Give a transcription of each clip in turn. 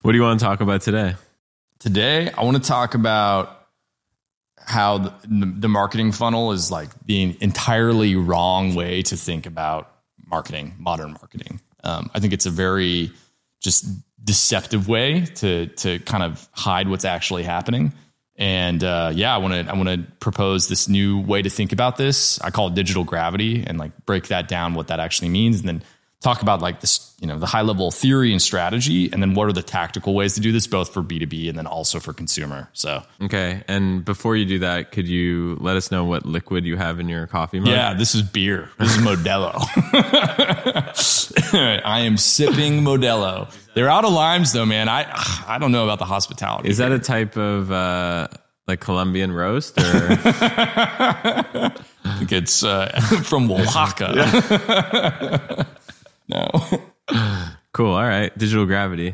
What do you want to talk about today? Today, I want to talk about how the marketing funnel is like the entirely wrong way to think about marketing, modern marketing. I think it's a very just deceptive way to kind of hide what's actually happening. And I want to propose this new way to think about this. I call it digital gravity, and like break that down, what that actually means, and then talk about like this, the high level theory and strategy, and then what are the tactical ways to do this, both for B2B and then also for consumer. So, okay. And before you do that, could you let us know what liquid you have in your coffee mug? Yeah, this is beer. This is Modelo. I am sipping Modelo. They're out of limes though, man. I don't know about the hospitality. Is that a type of like Colombian roast, or? I think it's from Oaxaca. Yeah. No. Cool. All right. Digital gravity.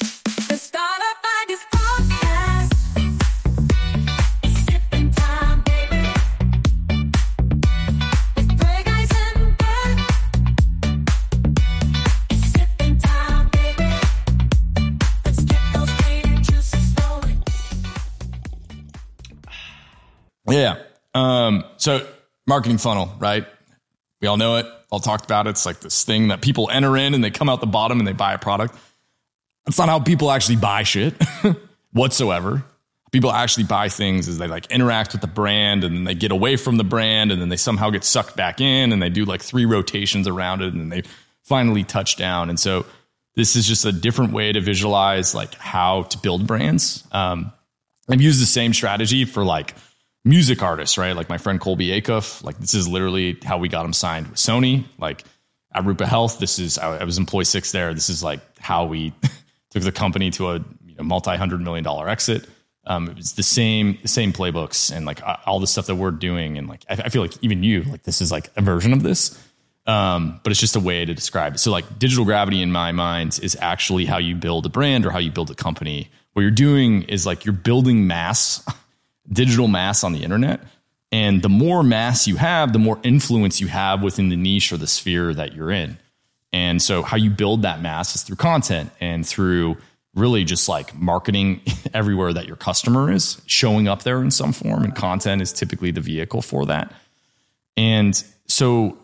Yeah. So marketing funnel, right? We all know it. All talked about it. It's like this thing that people enter in and they come out the bottom and they buy a product. That's not how people actually buy shit whatsoever. People actually buy things as they like interact with the brand, and then they get away from the brand, and then they somehow get sucked back in, and they do like 3 rotations around it, and then they finally touch down. And so this is just a different way to visualize like how to build brands. I've used the same strategy for like music artists, right? Like my friend Colby Acuff, like this is literally how we got him signed with Sony. Like at Rupa Health, I was employee 6 there. This is like how we took the company to a multi-$100 million exit. It was the same playbooks and like all the stuff that we're doing. And like, I feel like even this is like a version of this. But it's just a way to describe it. So like digital gravity in my mind is actually how you build a brand or how you build a company. What you're doing is like you're building digital mass on the internet. And the more mass you have, the more influence you have within the niche or the sphere that you're in. And so how you build that mass is through content and through really just like marketing everywhere that your customer is, showing up there in some form. And content is typically the vehicle for that. And so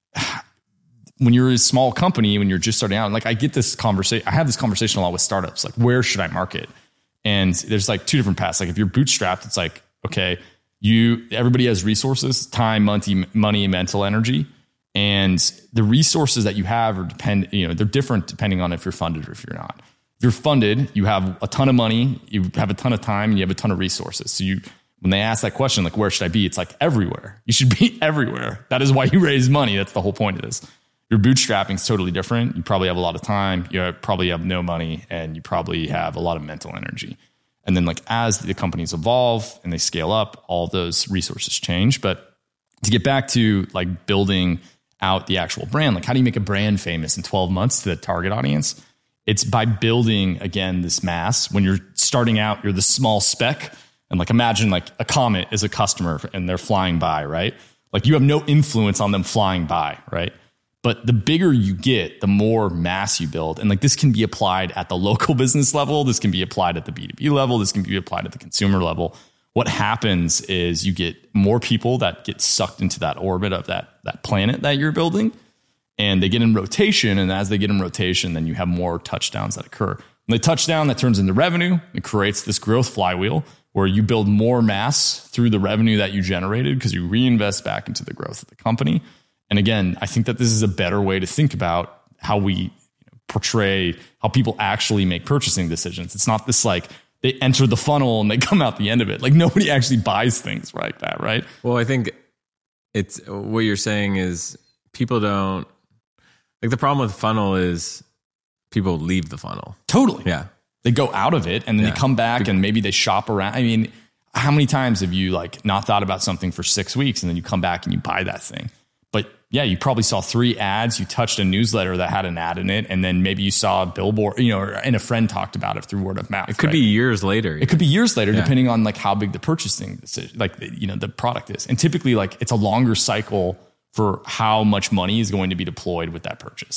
when you're a small company, when you're just starting out, like I have this conversation a lot with startups, like where should I market? And there's like 2 different paths. Like if you're bootstrapped, it's like, okay, everybody has resources, time, money, mental energy. And the resources that you have they're different depending on if you're funded or if you're not. If you're funded, you have a ton of money, you have a ton of time, and you have a ton of resources. So when they ask that question, like, where should I be? It's like everywhere. You should be everywhere. That is why you raise money. That's the whole point of this. Your bootstrapping is totally different. You probably have a lot of time. You probably have no money, and you probably have a lot of mental energy. And then like as the companies evolve and they scale up, all those resources change. But to get back to like building out the actual brand, like how do you make a brand famous in 12 months to the target audience? It's by building, again, this mass. When you're starting out, you're the small speck. And like imagine like a comet is a customer and they're flying by, right? Like you have no influence on them flying by, right? But the bigger you get, the more mass you build. And like this can be applied at the local business level. This can be applied at the B2B level. This can be applied at the consumer level. What happens is you get more people that get sucked into that orbit of that planet that you're building. And they get in rotation. And as they get in rotation, then you have more touchdowns that occur. When they touch down, that turns into revenue. It creates this growth flywheel where you build more mass through the revenue that you generated because you reinvest back into the growth of the company. And again, I think that this is a better way to think about how we portray how people actually make purchasing decisions. It's not this like they enter the funnel and they come out the end of it. Like nobody actually buys things like that, right? Well, I think it's what you're saying is people don't like the problem with the funnel is people leave the funnel. Totally. Yeah. They go out of it and then they come back and maybe they shop around. I mean, how many times have you like not thought about something for 6 weeks and then you come back and you buy that thing? But yeah, you probably saw 3 ads. You touched a newsletter that had an ad in it. And then maybe you saw a billboard, and a friend talked about it through word of mouth. It could be years later. It could be years later, depending on like how big the purchasing decision, like, the product is. And typically like it's a longer cycle for how much money is going to be deployed with that purchase.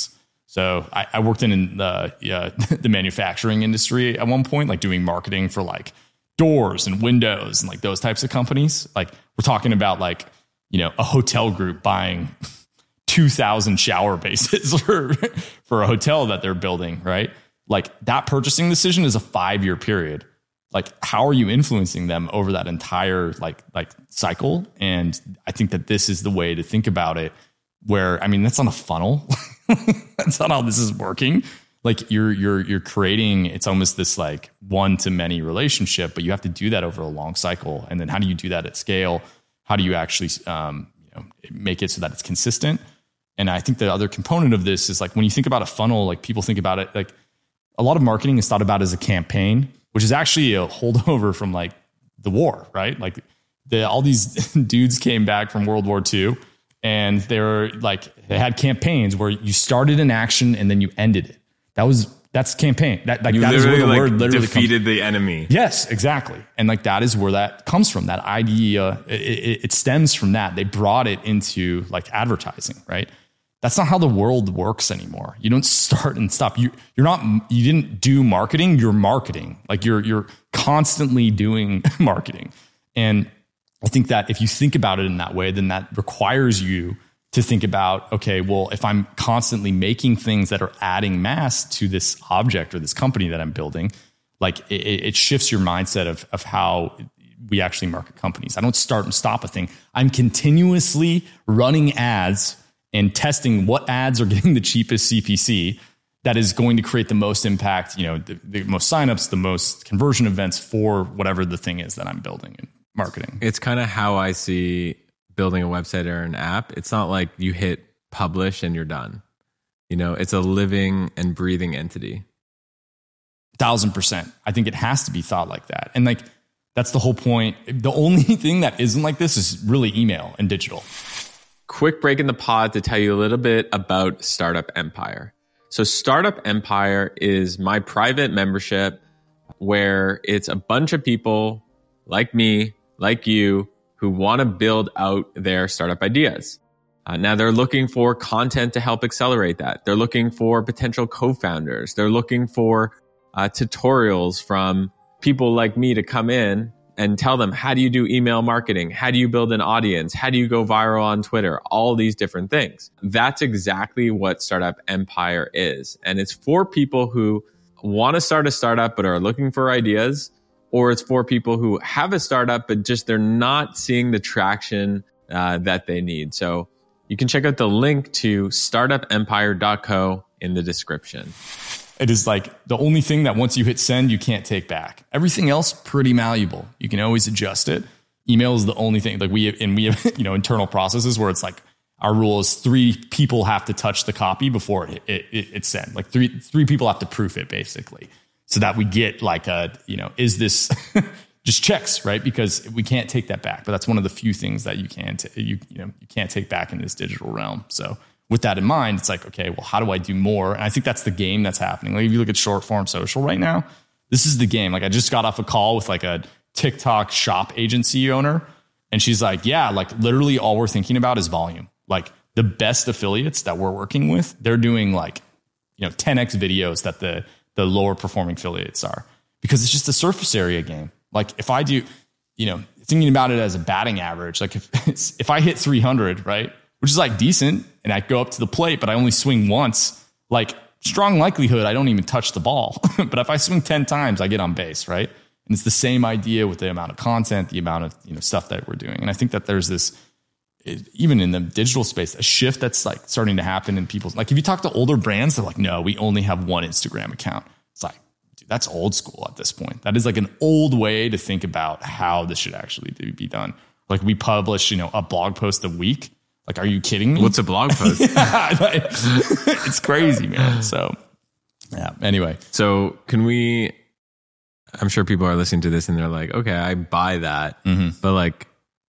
So I worked in the manufacturing industry at one point, like doing marketing for like doors and windows and like those types of companies. Like we're talking about like, you know, a hotel group buying 2,000 shower bases for a hotel that they're building, right? Like that purchasing decision is a 5-year period. Like how are you influencing them over that entire like cycle? And I think that this is the way to think about it, where, I mean, that's not a funnel. That's not how this is working. Like you're creating, it's almost this like one-to-many relationship, but you have to do that over a long cycle. And then how do you do that at scale? How do you actually make it so that it's consistent? And I think the other component of this is like when you think about a funnel, like people think about it, like a lot of marketing is thought about as a campaign, which is actually a holdover from like the war, right? Like all these dudes came back from World War II. And they had campaigns where you started an action and then you ended it. That's campaign. That is where the word literally defeated the enemy. Yes, exactly. And like that is where that comes from. That idea, it stems from that. They brought it into like advertising, right? That's not how the world works anymore. You don't start and stop. You didn't do marketing. You're marketing. Like you're constantly doing marketing. And I think that if you think about it in that way, then that requires you to think about, okay, well, if I'm constantly making things that are adding mass to this object or this company that I'm building, like it shifts your mindset of how we actually market companies. I don't start and stop a thing. I'm continuously running ads and testing what ads are getting the cheapest CPC that is going to create the most impact, you know, the most signups, the most conversion events for whatever the thing is that I'm building and marketing. It's kind of how I see building a website or an app. It's not like you hit publish and you're done. You know, it's a living and breathing entity. 1,000%. I think it has to be thought like that. And like, that's the whole point. The only thing that isn't like this is really email and digital. Quick break in the pod to tell you a little bit about Startup Empire. So Startup Empire is my private membership where it's a bunch of people like me, like you, who want to build out their startup ideas. Now they're looking for content to help accelerate that. They're looking for potential co-founders. They're looking for tutorials from people like me to come in and tell them, how do you do email marketing? How do you build an audience? How do you go viral on Twitter? All these different things. That's exactly what Startup Empire is. And it's for people who want to start a startup but are looking for ideas, or it's for people who have a startup, but just they're not seeing the traction that they need. So you can check out the link to startupempire.co in the description. It is like the only thing that once you hit send, you can't take back. Everything else, pretty malleable. You can always adjust it. Email is the only thing. Like we have, you know, internal processes where it's like our rule is 3 people have to touch the copy before it's sent. Like three people have to proof it basically. So that we get like is this just checks, right? Because we can't take that back. But that's one of the few things that you can't take back in this digital realm. So with that in mind, it's like, okay, well, how do I do more? And I think that's the game that's happening. Like if you look at short form social right now, this is the game. Like I just got off a call with like a TikTok shop agency owner. And she's like, yeah, like literally all we're thinking about is volume. Like the best affiliates that we're working with, they're doing like, 10x videos that the lower performing affiliates are, because it's just a surface area game. Like if I do, thinking about it as a batting average, like if I hit 300, right, which is like decent, and I go up to the plate, but I only swing once, like strong likelihood I don't even touch the ball. But if I swing 10 times, I get on base, right? And it's the same idea with the amount of content, the amount of stuff that we're doing. And I think that there's this, even in the digital space, a shift that's like starting to happen in people's, like if you talk to older brands, they're like, no, we only have one Instagram account. It's like, dude, that's old school at this point. That is like an old way to think about how this should actually be done. Like we publish, a blog post a week. Like, are you kidding me? What's a blog post? It's crazy, man. So yeah, anyway. So I'm sure people are listening to this and they're like, okay, I buy that. Mm-hmm. But like,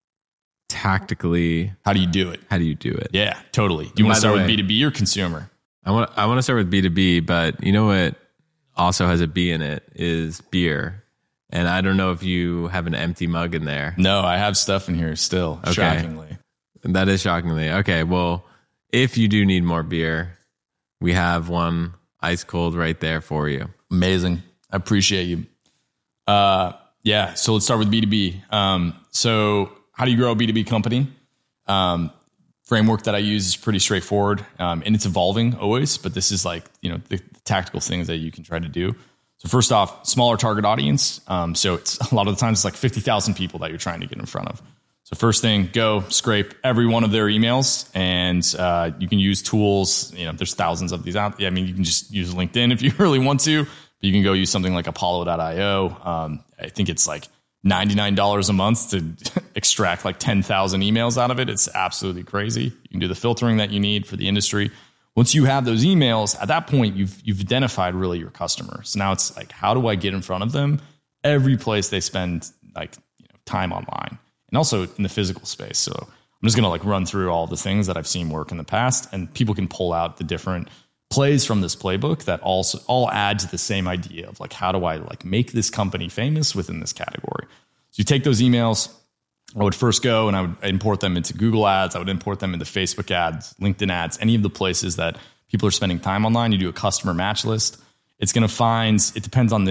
tactically, how do you do it? Yeah, totally. Do you want to start with B2B or consumer? I want to start with B2B, but you know what also has a B in it is beer. And I don't know if you have an empty mug in there. No, I have stuff in here still, shockingly. That is shockingly. Okay, well, if you do need more beer, We have one ice cold right there for you. Amazing. I appreciate you. Yeah. So let's start with B2B. So how do you grow a B2B company? Framework that I use is pretty straightforward, and it's evolving always, but this is like, the tactical things that you can try to do. So first off, smaller target audience. So it's a lot of the times it's like 50,000 people that you're trying to get in front of. So first thing, go scrape every one of their emails, and you can use tools. There's thousands of these out. I mean, you can just use LinkedIn if you really want to, but you can go use something like Apollo.io. I think it's like $99 a month to extract like 10,000 emails out of it. It's absolutely crazy. You can do the filtering that you need for the industry. Once you have those emails, at that point, you've identified really your customer. So now it's like, how do I get in front of them? Every place they spend time online, and also in the physical space. So I'm just going to run through all the things that I've seen work in the past, and people can pull out the different plays from this playbook that also all add to the same idea of how do I make this company famous within this category. So you take those emails. I would first go and I would import them into Google Ads. I would import them into Facebook ads, LinkedIn ads, any of the places that people are spending time online. You do a customer match list. It's going to find, it depends on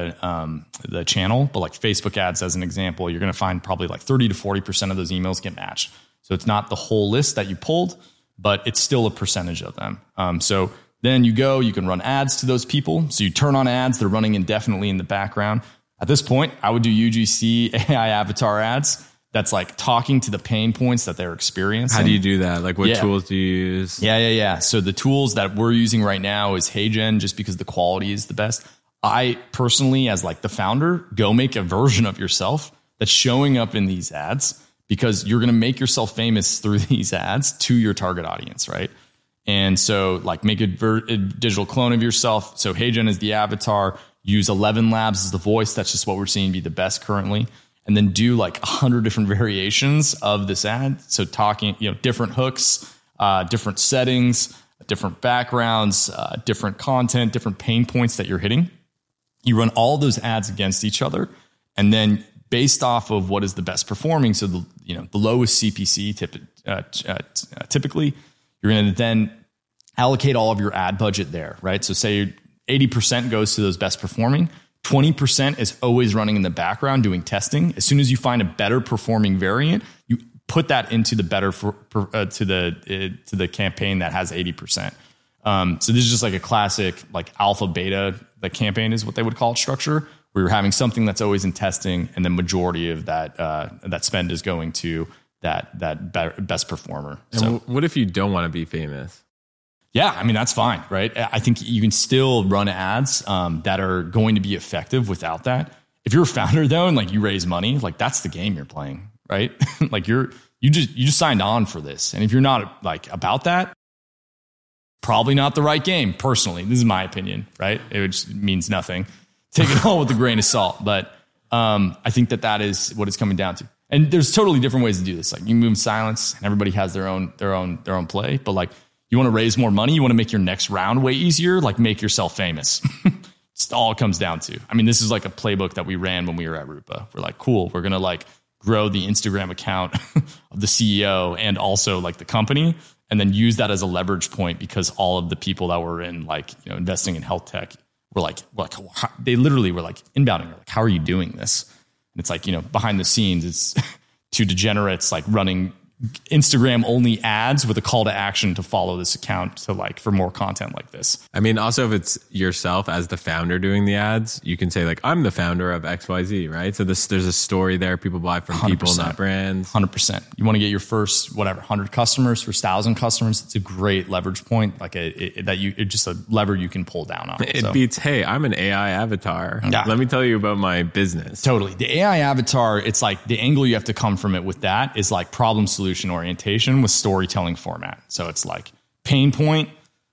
the channel, but Facebook ads as an example, you're going to find probably 30 to 40% of those emails get matched. So it's not the whole list that you pulled, but it's still a percentage of them. So then you can run ads to those people. So you turn on ads, they're running indefinitely in the background. At this point, I would do UGC AI avatar ads. That's talking to the pain points that they're experiencing. How do you do that? What tools do you use? Yeah. So the tools that we're using right now is HeyGen, just because the quality is the best. I personally, as the founder, go make a version of yourself that's showing up in these ads, because you're going to make yourself famous through these ads to your target audience, right? And so make a digital clone of yourself. So HeyGen is the avatar. Use 11 Labs as the voice. That's just what we're seeing be the best currently. And then do 100 different variations of this ad. So talking, different hooks, different settings, different backgrounds, different content, different pain points that you're hitting. You run all those ads against each other, and then based off of what is the best performing, so the lowest CPC typically, you're going to then allocate all of your ad budget there, right? So say 80% goes to those best performing. 20% is always running in the background doing testing. As soon as you find a better performing variant, you put that into the better to the campaign that has 80%. So this is just a classic alpha beta. The campaign is what they would call it structure, where you're having something that's always in testing, and the majority of that spend is going to that best performer. And what if you don't want to be famous? Yeah, I mean, that's fine, right? I think you can still run ads that are going to be effective without that. If you're a founder though, and you raise money, that's the game you're playing, right? you just signed on for this. And if you're not about that, probably not the right game. Personally, this is my opinion, right? It just means nothing. Take it all with a grain of salt. But I think that is what it's coming down to. And there's totally different ways to do this. You move in silence, and everybody has their own play. But you want to raise more money, you want to make your next round way easier, make yourself famous. It's all it comes down to. I mean, this is a playbook that we ran when we were at Rupa. We're cool, we're going to grow the Instagram account of the CEO and also the company, and then use that as a leverage point, because all of the people that were in investing in health tech were they literally were inbounding. How are you doing this? And it's behind the scenes, it's two degenerates running Instagram only ads with a call to action to follow this account to for more content like this. I mean, also if it's yourself as the founder doing the ads, you can say I'm the founder of XYZ, right? So there's a story there. People buy from 100%. People, not brands. 100%. You want to get your first 100 customers, first 1,000 customers. It's a great leverage point, it's just a lever you can pull down on. It beats, hey, I'm an AI avatar. Yeah. Let me tell you about my business. Totally. The AI avatar, it's the angle you have to come from it with that is problem solution orientation with storytelling format. So it's pain point.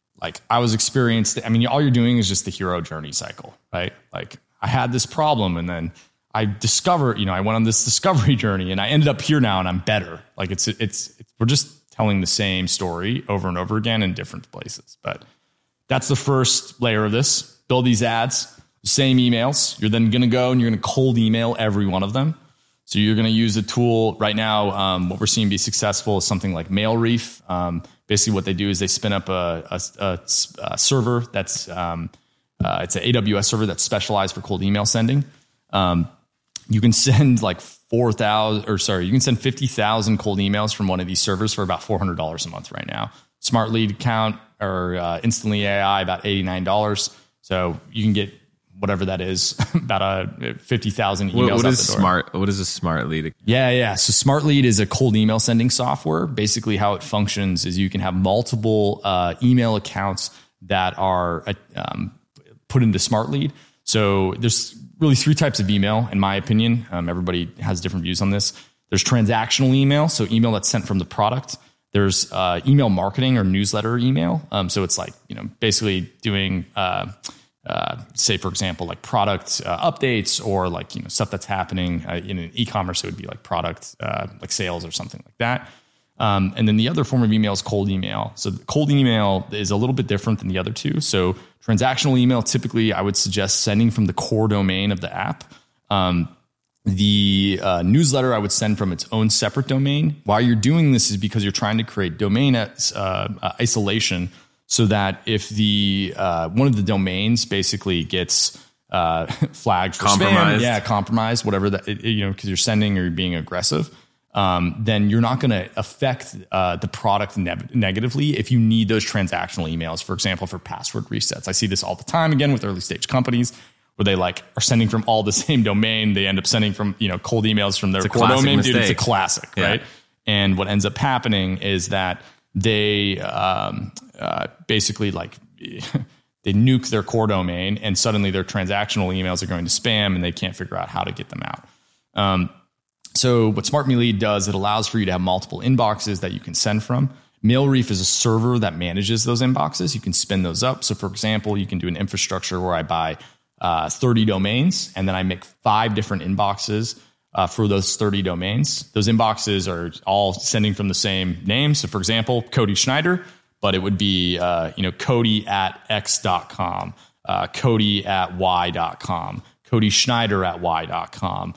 I was experienced. I mean, all you're doing is just the hero journey cycle, right? I had this problem, and then I discovered, I went on this discovery journey, and I ended up here now, and I'm better. We're just telling the same story over and over again in different places. But that's the first layer of this. Build these ads, same emails. You're then going to go and you're going to cold email every one of them. So you're going to use a tool right now. What we're seeing be successful is something like MailReef. Basically, what they do is they spin up a server that's it's an AWS server that's specialized for cold email sending. You can send like 50,000 cold emails from one of these servers for about $400 a month right now. Smart Lead account or Instantly AI about $89. So you can get whatever that is, about 50,000 emails. What is a Smart Lead? Yeah. So Smart Lead is a cold email sending software. Basically, how it functions is you can have multiple email accounts that are put into Smart Lead. So there's really three types of email, in my opinion. Everybody has different views on this. There's transactional email, so email that's sent from the product. There's email marketing or newsletter email. So it's like, basically doing, say, for example, like product updates or like, stuff that's happening in an e-commerce. It would be like product, like sales or something like that. And then the other form of email is cold email. So cold email is a little bit different than the other two. So transactional email, typically I would suggest sending from the core domain of the app. The newsletter I would send from its own separate domain. Why you're doing this is because you're trying to create domain isolation so that if the one of the domains basically gets flagged for spam, compromised, whatever that, because you're sending or you're being aggressive, then you're not going to affect the product negatively if you need those transactional emails, for example, for password resets. I see this all the time, again, with early stage companies where they like are sending from all the same domain. They end up sending from, cold emails from their core domain. Dude, it's a classic, right? And what ends up happening is that they basically like they nuke their core domain and suddenly their transactional emails are going to spam and they can't figure out how to get them out. So what Smart Lead does, it allows for you to have multiple inboxes that you can send from. MailReef is a server that manages those inboxes. You can spin those up. So for example, you can do an infrastructure where I buy 30 domains and then I make 5 different inboxes for those 30 domains. Those inboxes are all sending from the same name. So for example, Cody Schneider, but it would be Cody@x.com, Cody@y.com, Cody Schneider@y.com.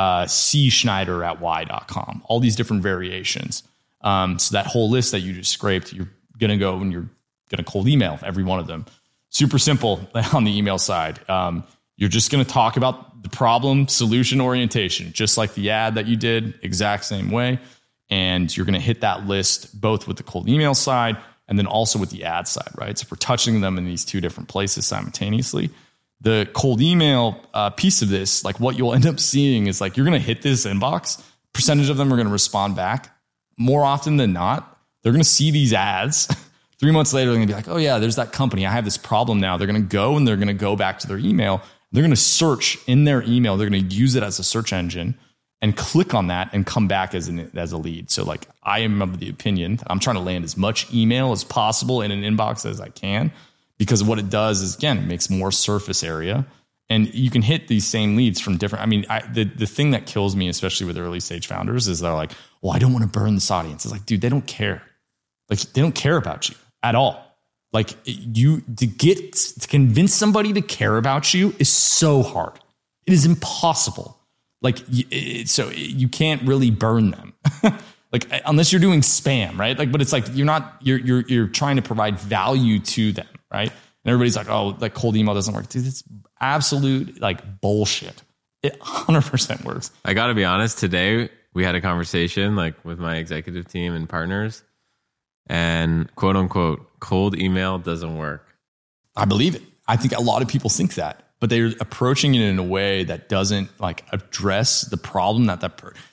cschneider@y.com, all these different variations. So that whole list that you just scraped, you're going to go and you're going to cold email every one of them. Super simple on the email side. You're just going to talk about the problem solution orientation, just like the ad that you did, exact same way. And you're going to hit that list both with the cold email side and then also with the ad side, right? So we're touching them in these two different places simultaneously. The cold email piece of this, like what you'll end up seeing is like you're going to hit this inbox. Percentage of them are going to respond back. More often than not, they're going to see these ads. 3 months later, they're going to be like, oh yeah, there's that company. I have this problem now. They're going to go and they're going to go back to their email. They're going to search in their email. They're going to use it as a search engine and click on that and come back as a lead. So like I am of the opinion, I'm trying to land as much email as possible in an inbox as I can. Because what it does is, again, it makes more surface area. And you can hit these same leads from different... the thing that kills me, especially with early stage founders, is they're like, well, I don't want to burn this audience. It's like, dude, they don't care. Like, they don't care about you at all. Like, to convince somebody to care about you is so hard. It is impossible. Like, so you can't really burn them. Like, unless you're doing spam, right? Like, but it's like, you're trying to provide value to them. Right. And everybody's like, oh, like cold email doesn't work. Dude, it's absolute like bullshit. It 100% works. I got to be honest. Today we had a conversation like with my executive team and partners and quote unquote, cold email doesn't work. I believe it. I think a lot of people think that, but they're approaching it in a way that doesn't like address the problem that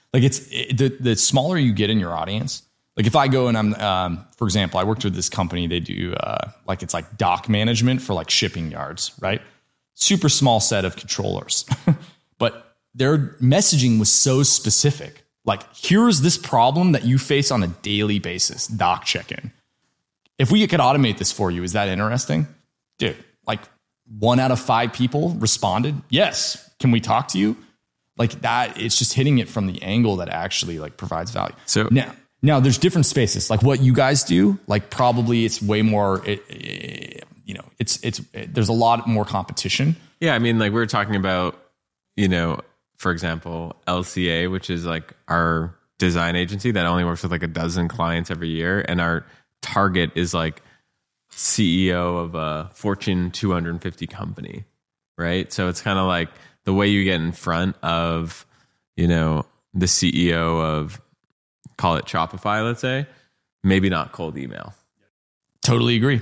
the smaller you get in your audience. Like if I go and I'm, for example, I worked with this company, they do it's like dock management for like shipping yards, right? Super small set of controllers, but their messaging was so specific. Like, here's this problem that you face on a daily basis, dock check-in. If we could automate this for you, is that interesting? Dude, like 1 out of 5 people responded, yes. Can we talk to you? Like that, it's just hitting it from the angle that actually like provides value. So Now there's different spaces like what you guys do, like probably it's way more, there's a lot more competition. Yeah. I mean, like we were talking about, for example, LCA, which is like our design agency that only works with like a dozen clients every year. And our target is like CEO of a Fortune 250 company, right? So it's kind of like the way you get in front of, you know, the CEO of, call it Shopify, let's say, maybe not cold email. Totally agree.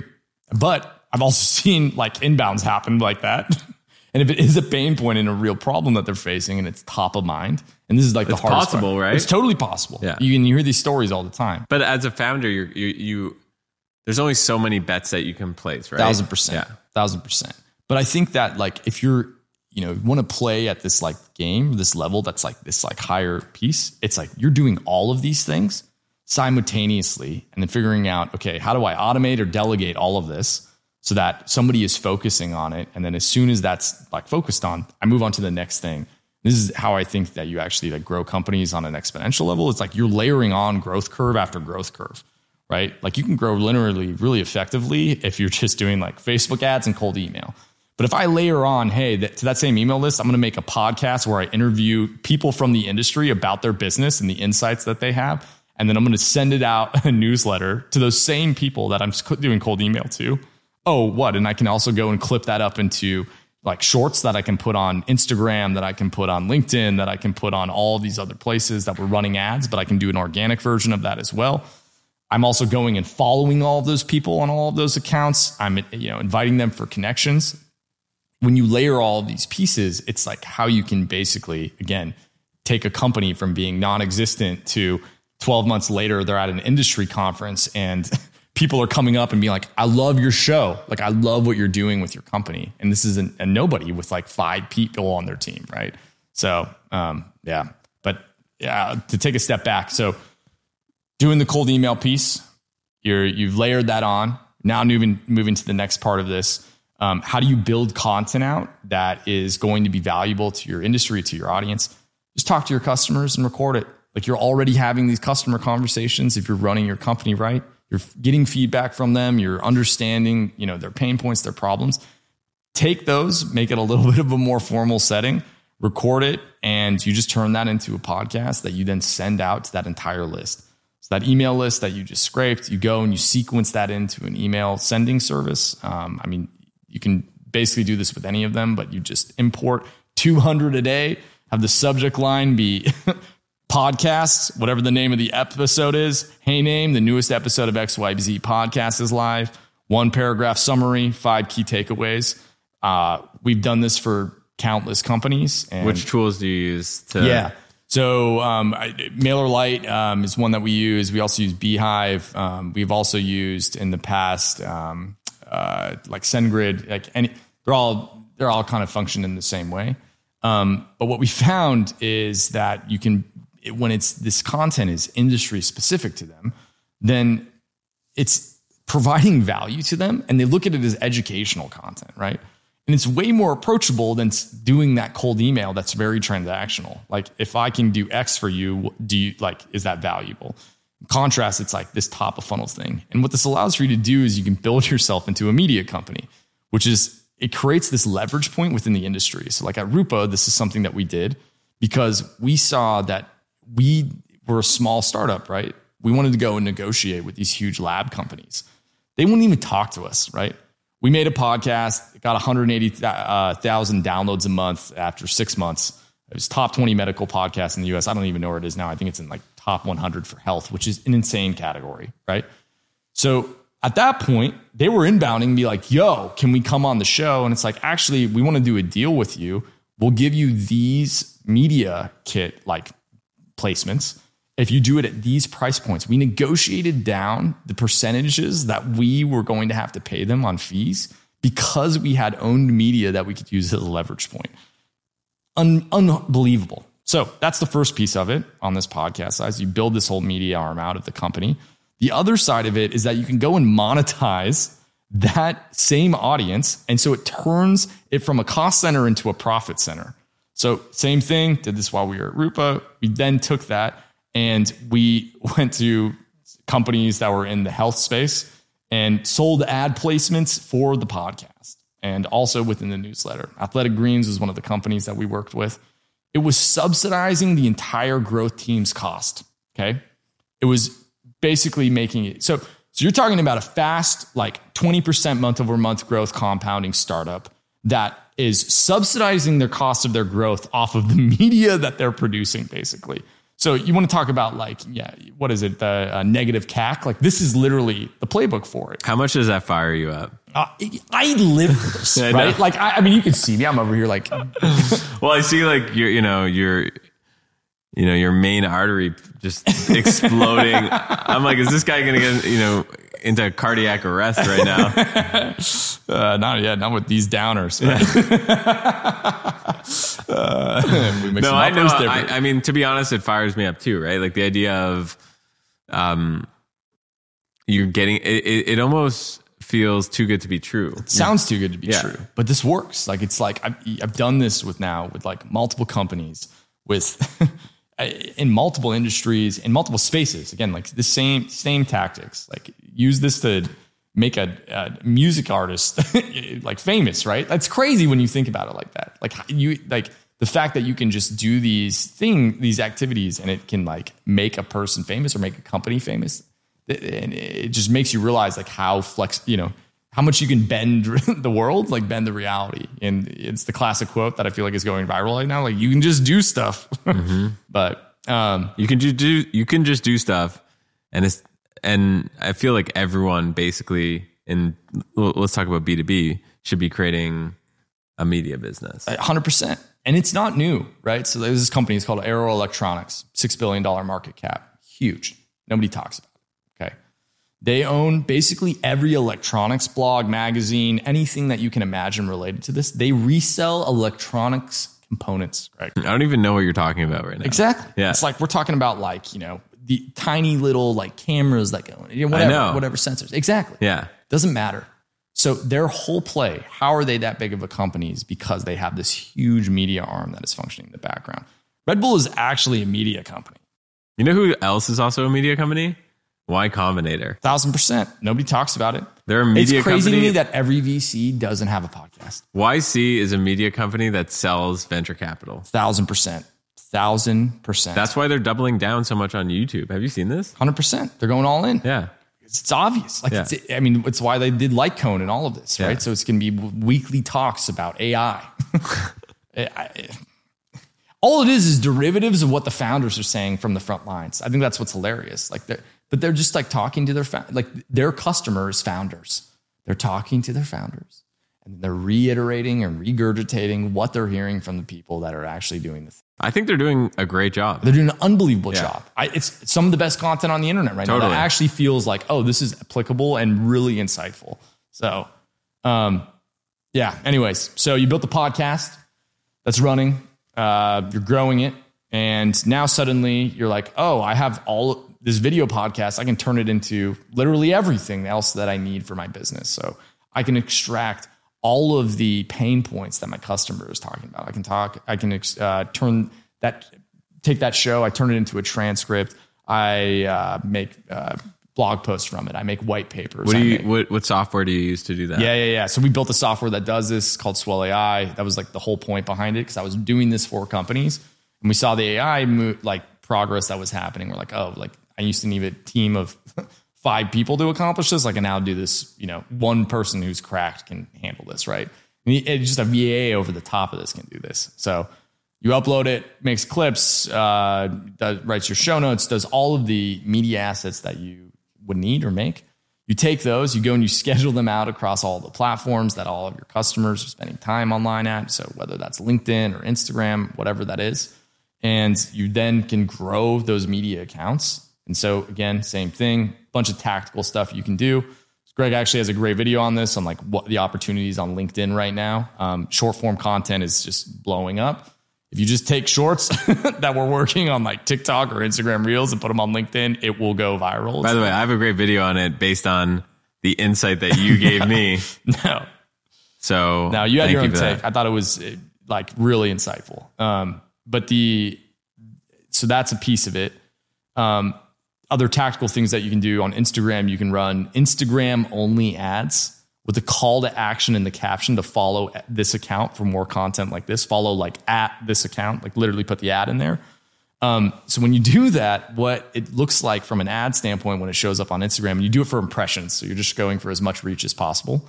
But I've also seen like inbounds happen like that. And if it is a pain point and a real problem that they're facing and it's top of mind, and this is like the hardest possible, part. Right? It's totally possible. Yeah. You hear these stories all the time. But as a founder, you there's only so many bets that you can place, right? 1,000%. Yeah. 1,000%. But I think that like if you're, you know, want to play at this like game, this level that's like this like higher piece, it's like you're doing all of these things simultaneously and then figuring out, okay, how do I automate or delegate all of this so that somebody is focusing on it? And then as soon as that's like focused on, I move on to the next thing. This is how I think that you actually like grow companies on an exponential level. It's like you're layering on growth curve after growth curve, right? Like you can grow linearly really effectively if you're just doing like Facebook ads and cold email. But if I layer on, hey, to that same email list, I'm going to make a podcast where I interview people from the industry about their business and the insights that they have. And then I'm going to send it out a newsletter to those same people that I'm doing cold email to. Oh, what? And I can also go and clip that up into like shorts that I can put on Instagram, that I can put on LinkedIn, that I can put on all these other places that we're running ads, but I can do an organic version of that as well. I'm also going and following all of those people on all of those accounts. I'm, you know, inviting them for connections. When you layer all of these pieces, it's like how you can basically, again, take a company from being non-existent to 12 months later, they're at an industry conference and people are coming up and being like, I love your show. Like, I love what you're doing with your company. And this is a nobody with like 5 people on their team, right? So, yeah. But yeah, to take a step back. So doing the cold email piece, you've layered that on. Now moving to the next part of this. How do you build content out that is going to be valuable to your industry, to your audience? Just talk to your customers and record it. Like you're already having these customer conversations. If you're running your company right, you're getting feedback from them. You're understanding, you know, their pain points, their problems. Take those, make it a little bit of a more formal setting, record it, and you just turn that into a podcast that you then send out to that entire list. So that email list that you just scraped, you go and you sequence that into an email sending service. I mean, you can basically do this with any of them, but you just import 200 a day, have the subject line be podcasts, whatever the name of the episode is. Hey name, the newest episode of XYZ podcast is live. 1 paragraph summary, 5 key takeaways. We've done this for countless companies. And which tools do you use to? Yeah. So MailerLite is one that we use. We also use Beehive. We've also used in the past like SendGrid. Like they're all kind of function in the same way. But what we found is that you can, when this content is industry specific to them, then it's providing value to them and they look at it as educational content, right? And it's way more approachable than doing that cold email that's very transactional. Like if I can do X for you, is that valuable? In contrast, it's like this top of funnel thing. And what this allows for you to do is you can build yourself into a media company, which is, it creates this leverage point within the industry. So like at Rupa, this is something that we did because we saw that we were a small startup, right? We wanted to go and negotiate with these huge lab companies. They wouldn't even talk to us, right? We made a podcast, it got 180,000 downloads a month after 6 months. It was top 20 medical podcast in the US. I don't even know where it is now. I think it's in like top 100 for health, which is an insane category, right? So at that point, they were inbounding and be like, yo, can we come on the show? And it's like, actually, we want to do a deal with you. We'll give you these media kit like placements if you do it at these price points. We negotiated down the percentages that we were going to have to pay them on fees because we had owned media that we could use as a leverage point. Unbelievable. So that's the first piece of it on this podcast size. You build this whole media arm out of the company. The other side of it is that you can go and monetize that same audience. And so it turns it from a cost center into a profit center. So same thing, did this while we were at Rupa. We then took that and we went to companies that were in the health space and sold ad placements for the podcast and also within the newsletter. Athletic Greens was one of the companies that we worked with. It was subsidizing the entire growth team's cost. Okay. It was basically making it. So you're talking about a fast, like 20% month over month growth compounding startup that is subsidizing their cost of their growth off of the media that they're producing, basically. So you want to talk about what is it? The negative CAC? Like this is literally the playbook for it. How much does that fire you up? I live for this, right? Like, I mean, you can see me. I'm over here like. Well, I see like your main artery just exploding. I'm like, is this guy going to get, into cardiac arrest right now? Not yet. Not with these downers. No, I know. I mean, to be honest, it fires me up too, right? Like the idea of, you're getting, it almost feels too good to be true. It sounds too good to be true, but this works. Like, it's like, I've done this with like multiple companies with, in multiple industries, in multiple spaces. Again, like the same tactics. Like use this to make a music artist like famous, right? That's crazy when you think about it like that. Like the fact that you can just do these activities and it can like make a person famous or make a company famous. And it just makes you realize like how how much you can bend the world, like bend the reality. And it's the classic quote that I feel like is going viral right now. Like you can just do stuff, but you can just do stuff. And I feel like everyone basically let's talk about B2B should be creating a media business. 100%. And it's not new, right? So there's this company, it's called Arrow Electronics, $6 billion market cap, huge. Nobody talks about it. Okay. They own basically every electronics blog, magazine, anything that you can imagine related to this. They resell electronics components, right? I don't even know what you're talking about right now. Exactly. Yeah. It's like we're talking about like, the tiny little like cameras that go in, whatever sensors. Exactly. Yeah. Doesn't matter. So their whole play, how are they that big of a company, is because they have this huge media arm that is functioning in the background. Red Bull is actually a media company. You know who else is also a media company? Y Combinator. 1,000%. Nobody talks about it. They're a media It's crazy company. to me that every VC doesn't have a podcast. YC is a media company that sells venture capital. 1,000%. 1,000%. That's why they're doubling down so much on YouTube. Have you seen this? 100%. They're going all in. Yeah. It's obvious. Like, it's why they did Litecoin and all of this, right? So it's going to be weekly talks about AI. All it is derivatives of what the founders are saying from the front lines. I think that's what's hilarious. But they're just like talking to their customers, founders. They're talking to their founders, and they're reiterating and regurgitating what they're hearing from the people that are actually doing this. I think they're doing a great job. They're doing an unbelievable job. It's some of the best content on the internet right now. That actually feels like, oh, this is applicable and really insightful. So, anyways, so you built the podcast that's running, you're growing it. And now suddenly you're like, oh, I have all this video podcast. I can turn it into literally everything else that I need for my business. So I can extract all of the pain points that my customer is talking about. I can take that show, I turn it into a transcript. I make blog posts from it. I make white papers. What software do you use to do that? Yeah. So we built a software that does this called Swell AI. That was like the whole point behind it, because I was doing this for companies and we saw the AI progress that was happening. We're like, oh, like I used to need a team of 5 people to accomplish this. I can now do this, one person who's cracked can handle this, right? And just a VA over the top of this can do this. So you upload it, makes clips, writes your show notes, does all of the media assets that you would need or make. You take those, you go and you schedule them out across all the platforms that all of your customers are spending time online at. So whether that's LinkedIn or Instagram, whatever that is. And you then can grow those media accounts. And so again, same thing, bunch of tactical stuff you can do. Greg actually has a great video on this, on like what the opportunities on LinkedIn right now. Short form content is just blowing up. If you just take shorts that we're working on like TikTok or Instagram Reels and put them on LinkedIn, it will go viral. By the way, I have a great video on it based on the insight that you gave me. No. So now you had your own take. I thought it was like really insightful. So that's a piece of it. Other tactical things that you can do on Instagram, you can run Instagram only ads with the call to action in the caption to follow this account for more content like this, follow like at this account, like literally put the ad in there. So when you do that, what it looks like from an ad standpoint, when it shows up on Instagram, and you do it for impressions. So you're just going for as much reach as possible.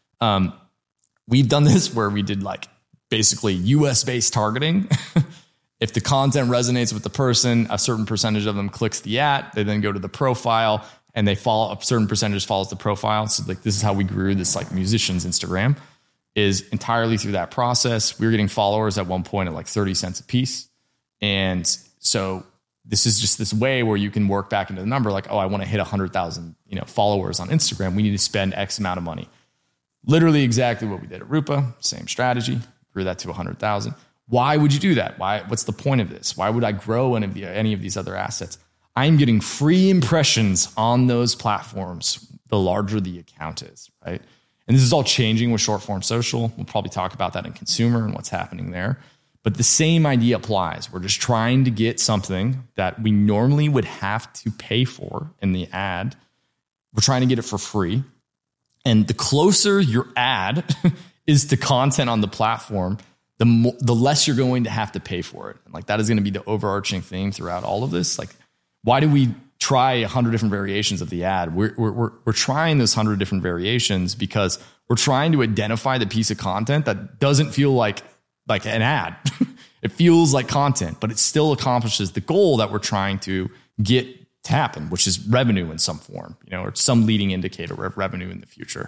We've done this where we did like basically US based targeting. If the content resonates with the person, a certain percentage of them clicks the ad, they then go to the profile and they follow, a certain percentage follows the profile. So like this is how we grew this like musicians Instagram, is entirely through that process. We were getting followers at one point at like 30 cents a piece. And so this is just this way where you can work back into the number like, oh, I want to hit 100,000, followers on Instagram. We need to spend X amount of money. Literally exactly what we did at Rupa, same strategy, grew that to 100,000. Why would you do that? What's the point of this? Why would I grow any of these other assets? I'm getting free impressions on those platforms the larger the account is, right? And this is all changing with short form social. We'll probably talk about that in consumer and what's happening there. But the same idea applies. We're just trying to get something that we normally would have to pay for in the ad. We're trying to get it for free. And the closer your ad is to content on the platform, the less you're going to have to pay for it. And like that is going to be the overarching theme throughout all of this. Like, why do we try 100 different variations of the ad? We're trying those 100 different variations because we're trying to identify the piece of content that doesn't feel like an ad. It feels like content, but it still accomplishes the goal that we're trying to get to happen, which is revenue in some form, or some leading indicator of revenue in the future.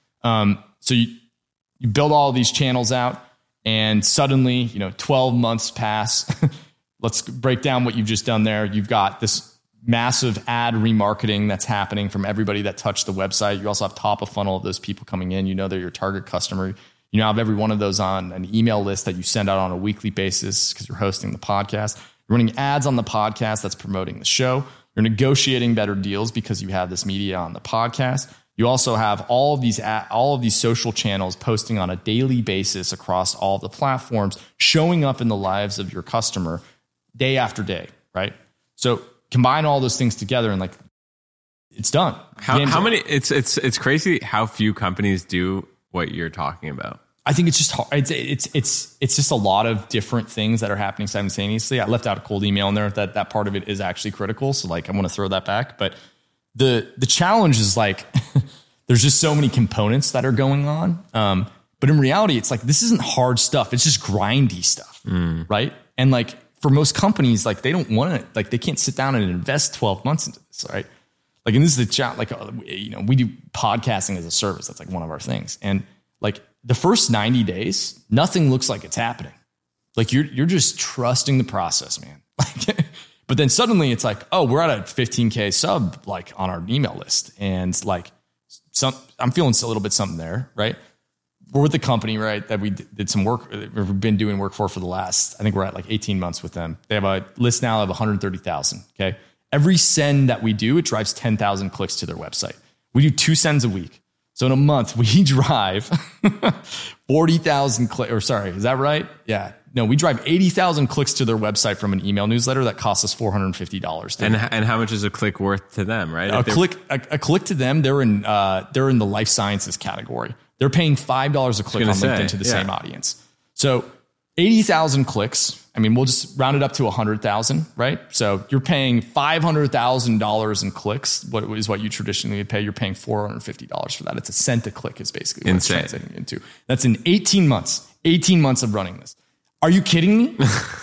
So you build all of these channels out, and suddenly, 12 months pass. Let's break down what you've just done there. You've got this massive ad remarketing that's happening from everybody that touched the website. You also have top of funnel of those people coming in. They're your target customer. You now have every one of those on an email list that you send out on a weekly basis because you're hosting the podcast. You're running ads on the podcast that's promoting the show. You're negotiating better deals because you have this media on the podcast. You also have all of these social channels posting on a daily basis across all the platforms, showing up in the lives of your customer day after day, right? So combine all those things together and like it's done. How many? It's crazy how few companies do what you're talking about. I think it's just hard. It's just a lot of different things that are happening simultaneously. I left out a cold email in there that part of it is actually critical. So like I want to throw that back, but the challenge is like there's just so many components that are going on. But in reality, it's like this isn't hard stuff. It's just grindy stuff, right? And like for most companies, like they don't want it. Like they can't sit down and invest 12 months into this, right? Like, and this is the challenge. Like we do podcasting as a service. That's like one of our things. And like the first 90 days, nothing looks like it's happening. Like you're just trusting the process, man. Like, but then suddenly it's like, oh, we're at a 15K sub, like on our email list. And like I'm feeling a little bit something there, right? We're with the company, right, that we did some work, we've been doing work for the last, I think we're at like 18 months with them. They have a list now of 130,000, okay? Every send that we do, it drives 10,000 clicks to their website. We do 2 sends a week. So in a month, we drive 40,000 clicks, or sorry, is that right? Yeah. No, we drive 80,000 clicks to their website from an email newsletter that costs us $450. And how much is a click worth to them, right? A click to them, they're in the life sciences category. They're paying $5 a click on LinkedIn to the same audience. So 80,000 clicks. I mean, we'll just round it up to 100,000, right? So you're paying $500,000 in clicks. What is what you traditionally would pay? You're paying $450 for that. It's a cent a click is basically what it's translating into. That's in 18 months. 18 months of running this. Are you kidding me?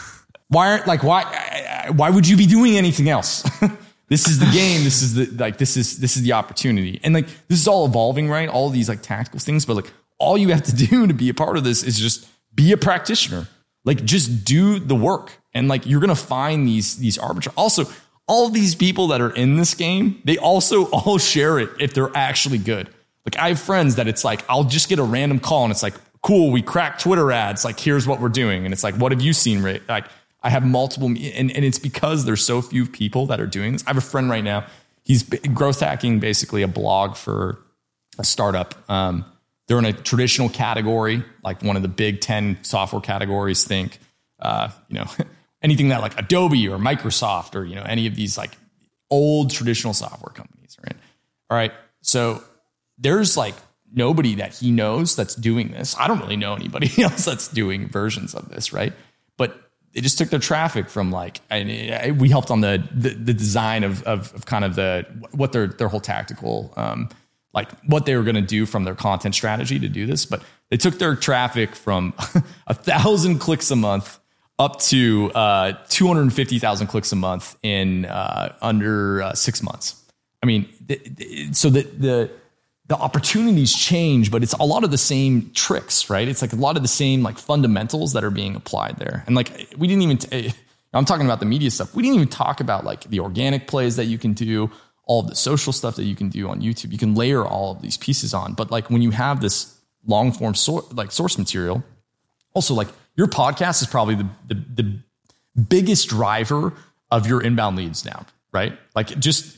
Why would you be doing anything else? This is the game. This is the opportunity. And like, this is all evolving, right? All of these like tactical things, but like all you have to do to be a part of this is just be a practitioner. Like just do the work. And like, you're going to find these arbitrage. Also, all of these people that are in this game, they also all share it if they're actually good. Like I have friends that it's like, I'll just get a random call and it's like, cool, we cracked Twitter ads. Like, here's what we're doing. And it's like, what have you seen? Like, I have multiple, and it's because there's so few people that are doing this. I have a friend right now. He's growth hacking, basically a blog for a startup. They're in a traditional category, like one of the big 10 software categories. Think, anything that like Adobe or Microsoft or, any of these like old traditional software companies, right? All right. So there's like nobody that he knows that's doing this. I don't really know anybody else that's doing versions of this, right? But they just took their traffic from like, and we helped on the design of kind of what their whole tactical, like what they were going to do from their content strategy to do this. But they took their traffic from 1,000 clicks a month up to 250,000 clicks a month in under 6 months. I mean, so the opportunities change, but it's a lot of the same tricks, right? It's like a lot of the same like fundamentals that are being applied there. And like we didn't even, I'm talking about the media stuff. We didn't even talk about like the organic plays that you can do, all of the social stuff that you can do on YouTube. You can layer all of these pieces on. But like when you have this long form source material, also like your podcast is probably the biggest driver of your inbound leads now, right? Like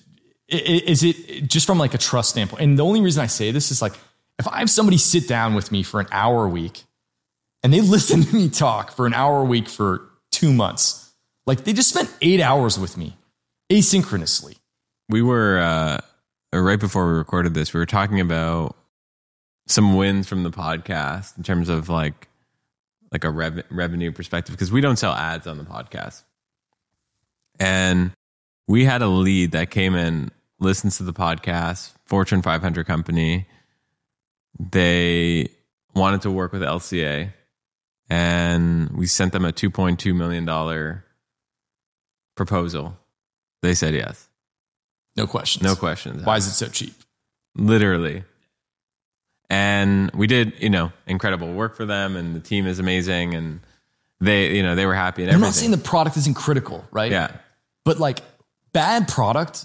is it just from like a trust standpoint? And the only reason I say this is like, if I have somebody sit down with me for an hour a week and they listen to me talk for an hour a week for 2 months, like they just spent 8 hours with me asynchronously. We were, right before we recorded this, we were talking about some wins from the podcast in terms of like a revenue perspective, because we don't sell ads on the podcast. And we had a lead that came in, listens to the podcast, Fortune 500 company. They wanted to work with LCA, and we sent them a $2.2 million proposal. They said yes. No questions. No questions. Why is it so cheap? Literally. And we did, incredible work for them, and the team is amazing, and they were happy and everything. I'm not saying the product isn't critical, right? Yeah. But like bad product,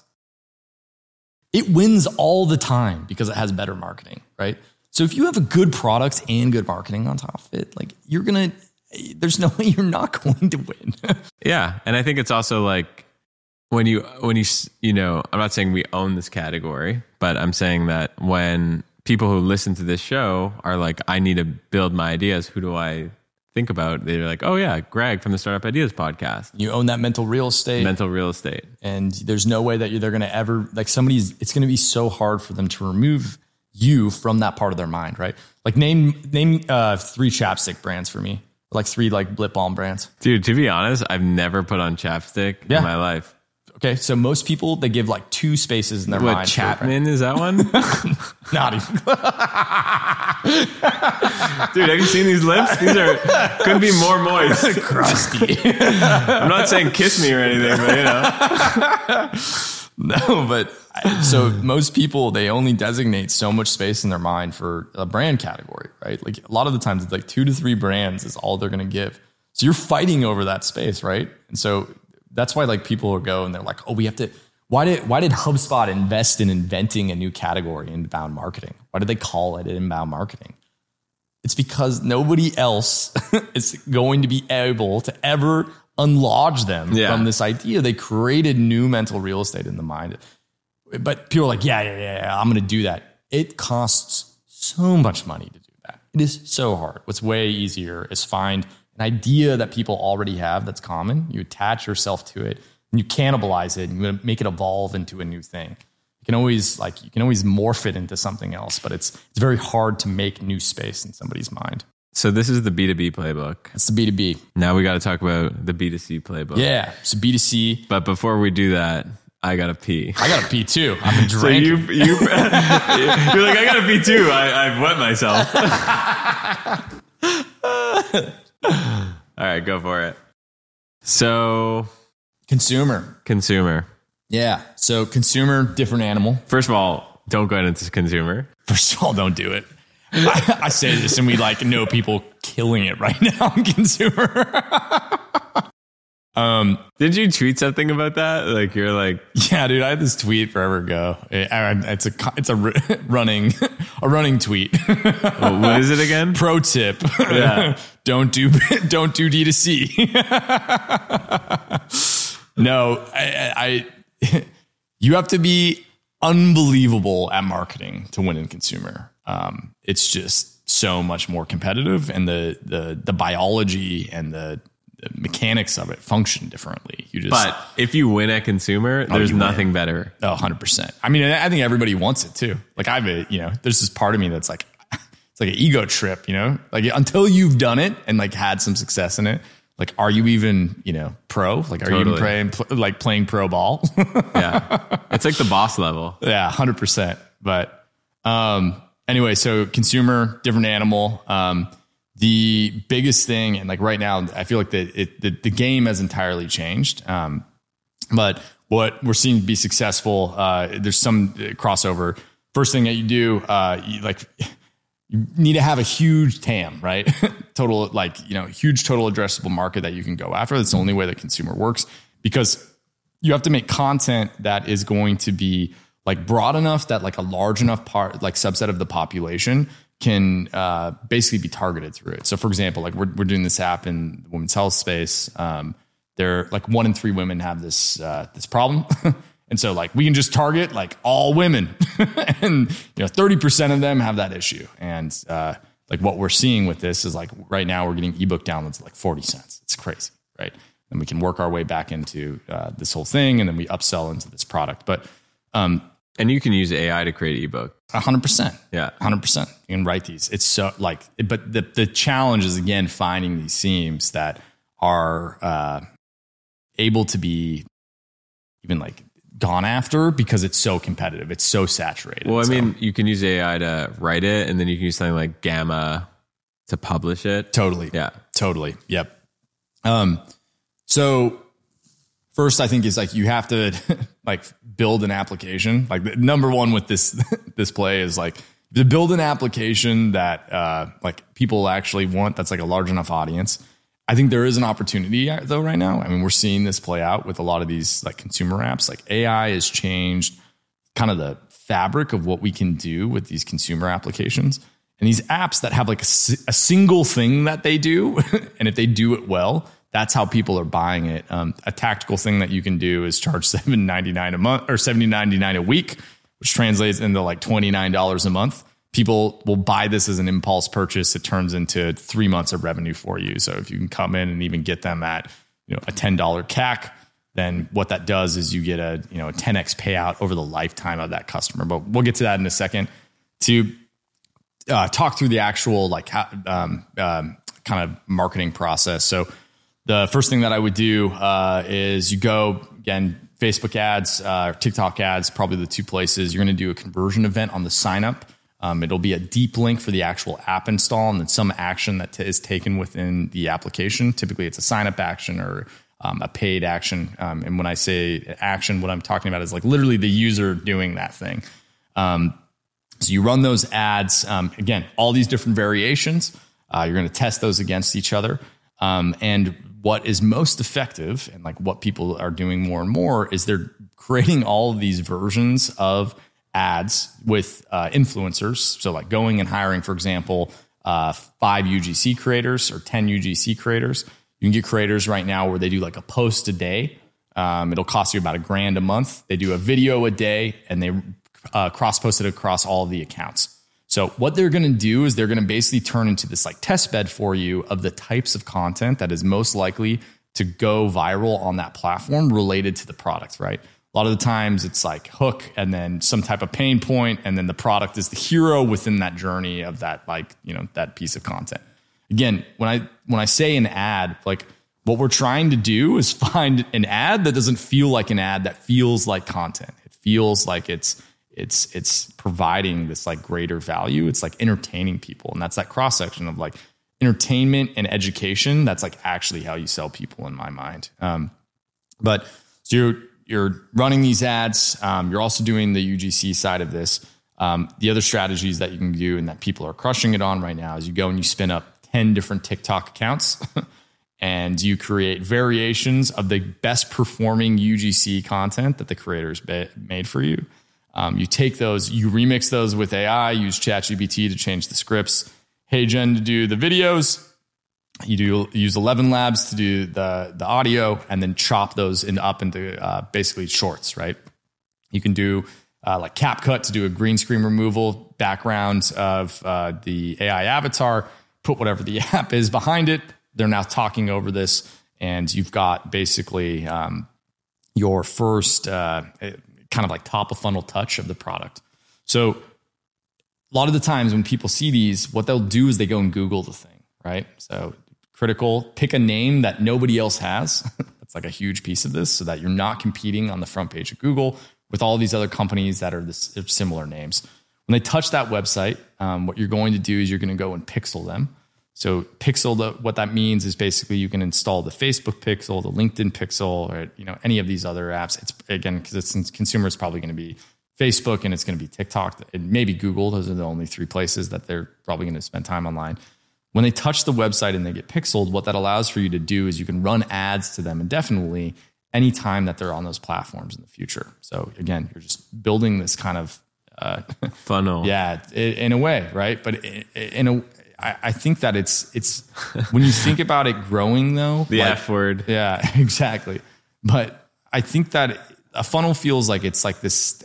it wins all the time because it has better marketing, right? So if you have a good product and good marketing on top of it, like there's no way you're not going to win. Yeah. And I think it's also like when you, I'm not saying we own this category, but I'm saying that when people who listen to this show are like, I need to build my ideas, who do I think about? They're like, oh yeah, Greg from the Startup Ideas podcast. You own that mental real estate. And there's no way that they're going to ever, like it's going to be so hard for them to remove you from that part of their mind, right? Like name 3 chapstick brands for me. Like 3 like lip balm brands. Dude, to be honest, I've never put on chapstick in my life. Okay, so most people, they give like 2 spaces in their mind. What, Chapman, is that one? Not even. Dude, have you seen these lips? These couldn't be more moist. Crusty. I'm not saying kiss me or anything, but No, but so most people, they only designate so much space in their mind for a brand category, right? Like a lot of the times it's like 2 to 3 brands is all they're going to give. So you're fighting over that space, right? And so that's why like people will go and they're like, oh, we have to, why did HubSpot invest in inventing a new category, inbound marketing? Why did they call it inbound marketing? It's because nobody else is going to be able to ever unlodge them from this idea. They created new mental real estate in the mind. But people are like, yeah, I'm going to do that. It costs so much money to do that. It is so hard. What's way easier is find an idea that people already have that's common. You attach yourself to it and you cannibalize it and you make it evolve into a new thing. You can always morph it into something else, but it's very hard to make new space in somebody's mind. So this is the B2B playbook. That's the B2B. Now we got to talk about the B2C playbook. Yeah, so B2C. But before we do that, I got to pee. I got to pee too. I've been drinking. So you're like, I got to pee too. I've wet myself. All right, go for it. So consumer. Yeah. So consumer, different animal. First of all, don't go into consumer. First of all, don't do it. I say this and we know people killing it right now in consumer. Did you tweet something about that? Like you're like, yeah, dude, I had this tweet forever ago. It's a running tweet. Well, what is it again? Pro tip. Yeah. Don't do D2C. No, you have to be unbelievable at marketing to win in consumer. It's just so much more competitive, and the biology and the mechanics of it function differently. But if you win at consumer, there's nothing better. Oh, 100%. I mean, I think everybody wants it too. Like there's this part of me that's like, it's like an ego trip, like until you've done it and like had some success in it. Like, are you even, pro? Like, are you even playing pro ball? Yeah. It's like the boss level. Yeah, 100%. But anyway, so consumer, different animal. The biggest thing, and like right now, I feel like the game has entirely changed. But what we're seeing to be successful, there's some crossover. First thing that you do, you need to have a huge TAM, right? Huge total addressable market that you can go after. That's the only way that consumer works, because you have to make content that is going to be like broad enough that like a large enough part, like subset of the population can basically be targeted through it. So for example, like we're doing this app in the women's health space. They're like 1 in 3 women have this problem. And so like we can just target like all women and 30% of them have that issue. And like what we're seeing with this is like right now we're getting ebook downloads at like 40 cents. It's crazy, right? And we can work our way back into this whole thing, and then we upsell into this product. But and you can use AI to create ebook. 100%. Yeah. 100%. You can write these. It's so like, but the challenge is again, finding these themes that are able to be even like gone after, because it's so competitive. It's so saturated. Well, I mean, you can use AI to write it, and then you can use something like Gamma to publish it. Totally. Yeah. Totally. Yep. So first, I think is like you have to like build an application. Like the number one with this play is like to build an application that like people actually want. That's like a large enough audience. I think there is an opportunity though right now. I mean, we're seeing this play out with a lot of these like consumer apps. Like AI has changed kind of the fabric of what we can do with these consumer applications. And these apps that have like a single thing that they do, and if they do it well, that's how people are buying it. A tactical thing that you can do is charge $7.99 a month or $70.99 a week, which translates into like $29 a month. People will buy this as an impulse purchase. It turns into 3 months of revenue for you. So if you can come in and even get them at a $10 CAC, then what that does is you get a 10x payout over the lifetime of that customer. But we'll get to that in a second. To talk through the actual like kind of marketing process. So the first thing that I would do is you go, again, Facebook ads, TikTok ads, probably the two places. You're going to do a conversion event on the sign up. It'll be a deep link for the actual app install, and then some action that is taken within the application. Typically, it's a sign up action or a paid action. And when I say action, what I'm talking about is like literally the user doing that thing. So you run those ads. Again, all these different variations. You're going to test those against each other. And what is most effective, and like what people are doing more and more, is they're creating all of these versions of ads with influencers. So like going and hiring, for example, 5 UGC creators or 10 UGC creators. You can get creators right now where they do like a post a day. It'll cost you about $1,000 a month. They do a video a day, and they cross post it across all of the accounts. So what they're going to do is they're going to basically turn into this like test bed for you of the types of content that is most likely to go viral on that platform related to the product, right? A lot of the times it's like hook and then some type of pain point, and then the product is the hero within that journey of that, like, that piece of content. Again, when I say an ad, like what we're trying to do is find an ad that doesn't feel like an ad, that feels like content. It feels like it's providing this like greater value. It's like entertaining people. And that's that cross section of like entertainment and education. That's like actually how you sell people in my mind. But so you're running these ads. You're also doing the UGC side of this. The other strategies that you can do and that people are crushing it on right now is you go and you spin up 10 different TikTok accounts and you create variations of the best performing UGC content that the creators made for you. You take those, you remix those with AI, use ChatGPT to change the scripts. Hey Jen to do the videos. You use 11 Labs to do the audio, and then chop those up into basically shorts, right? You can do like CapCut to do a green screen removal, background of the AI avatar, put whatever the app is behind it. They're now talking over this, And you've got basically your first kind of like top of funnel touch of the product. So a lot of the times when people see these, what they'll do is they go and Google the thing, right? So critical, pick a name that nobody else has. That's like a huge piece of this, so that you're not competing on the front page of Google with all these other companies that are similar names. When they touch that website, what you're going to do is you're going to go and pixel them. So pixel, what that means is basically you can install the Facebook pixel, the LinkedIn pixel, or any of these other apps. It's again, because it's consumer, it's probably going to be Facebook and it's going to be TikTok and maybe Google. Those are the only three places that they're probably going to spend time online. When they touch the website and they get pixeled, what that allows for you to do is you can run ads to them indefinitely anytime that they're on those platforms in the future. So again, you're just building this kind of funnel. Yeah, in a way, right? But I think that it's when you think about it growing though, the F word. Yeah, exactly. But I think that a funnel feels like it's like this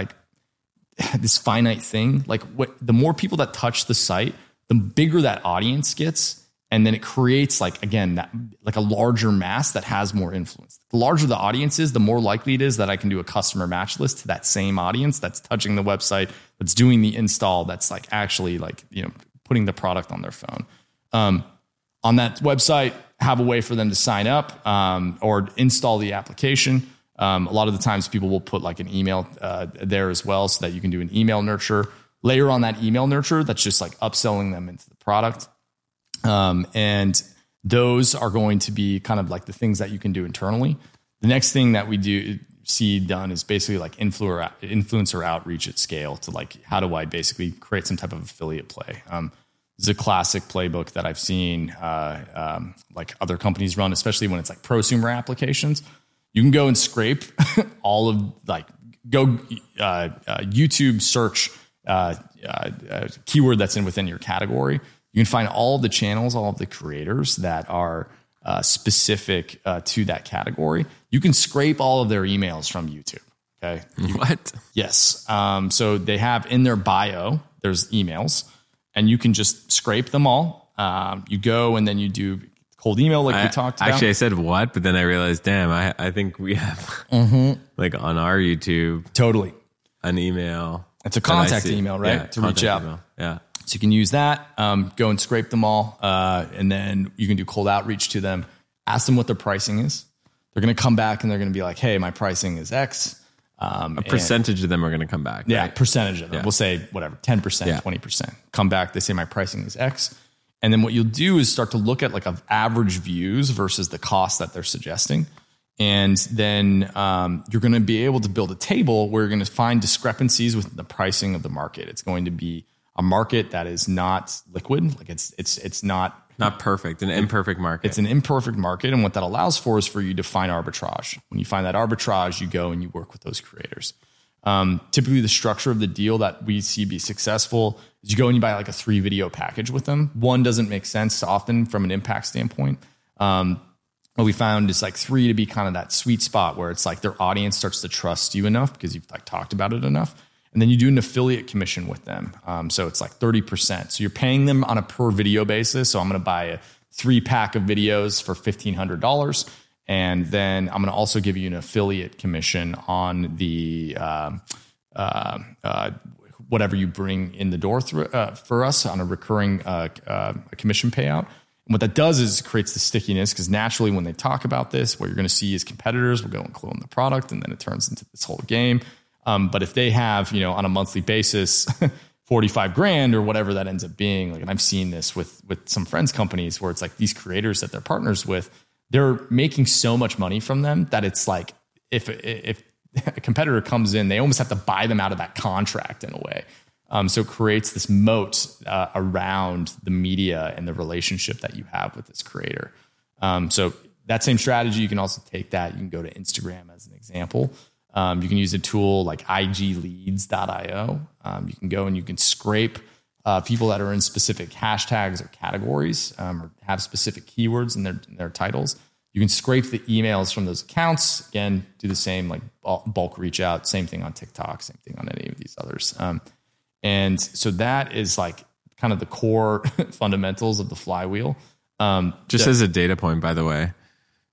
finite thing. Like the more people that touch the site, the bigger that audience gets. And then it creates like a larger mass that has more influence. The larger the audience is, the more likely it is that I can do a customer match list to that same audience that's touching the website, that's doing the install, that's like actually putting the product on their phone. On that website, have a way for them to sign up or install the application. A lot of the times people will put like an email there as well, so that you can do an email nurture. Layer on that email nurture that's just like upselling them into the product. And those are going to be kind of like the things that you can do internally. The next thing that we see done is basically like influencer outreach at scale to like, how do I basically create some type of affiliate play? This is a classic playbook that I've seen like other companies run, especially when it's like prosumer applications. You can go and scrape all of YouTube search keyword that's within your category. You can find all of the channels, all of the creators that are specific to that category. You can scrape all of their emails from YouTube. Okay. What? Yes. So they have in their bio, there's emails, and you can just scrape them all. You go and then you do cold email like we talked about. Actually, I said what, but then I realized, damn, I think we have like on our YouTube. Totally. An email. It's a contact email, right? Yeah, to reach out. Email. Yeah. So you can use that, go and scrape them all. And then you can do cold outreach to them, ask them what their pricing is. They're going to come back and they're going to be like, hey, my pricing is X. A percentage of them are going to come back. Yeah, right? Percentage of them. Yeah. We'll say whatever, 10%, 20%. Come back, they say my pricing is X. And then what you'll do is start to look at like of average views versus the cost that they're suggesting. And then you're going to be able to build a table where you're going to find discrepancies with the pricing of the market. It's going to be a market that is not liquid. Like it's not perfect, an imperfect market. It's an imperfect market. And what that allows for is for you to find arbitrage. When you find that arbitrage, you go and you work with those creators. Typically the structure of the deal that we see be successful is you go and you buy like a 3 video package with them. One doesn't make sense often from an impact standpoint. What we found is like 3 to be kind of that sweet spot where it's like their audience starts to trust you enough because you've like talked about it enough. And then you do an affiliate commission with them. So it's like 30%. So you're paying them on a per video basis. So I'm going to buy a 3-pack of videos for $1,500. And then I'm going to also give you an affiliate commission on the whatever you bring in the door for us on a recurring commission payout. And what that does is creates the stickiness, because naturally when they talk about this, what you're going to see is competitors will go and clone the product, and then it turns into this whole game. But if they have, on a monthly basis, 45 grand or whatever that ends up being, like, and I've seen this with some friends' companies where it's like these creators that they're partners with, they're making so much money from them that it's like, if a competitor comes in, they almost have to buy them out of that contract in a way. So it creates this moat around the media and the relationship that you have with this creator. So that same strategy, you can also take that. You can go to Instagram as an example. You can use a tool like igleads.io. You can go and you can scrape people that are in specific hashtags or categories, or have specific keywords in their titles. You can scrape the emails from those accounts. Again, do the same, like bulk reach out. Same thing on TikTok. Same thing on any of these others. And so that is like kind of the core fundamentals of the flywheel. Just as a data point, by the way,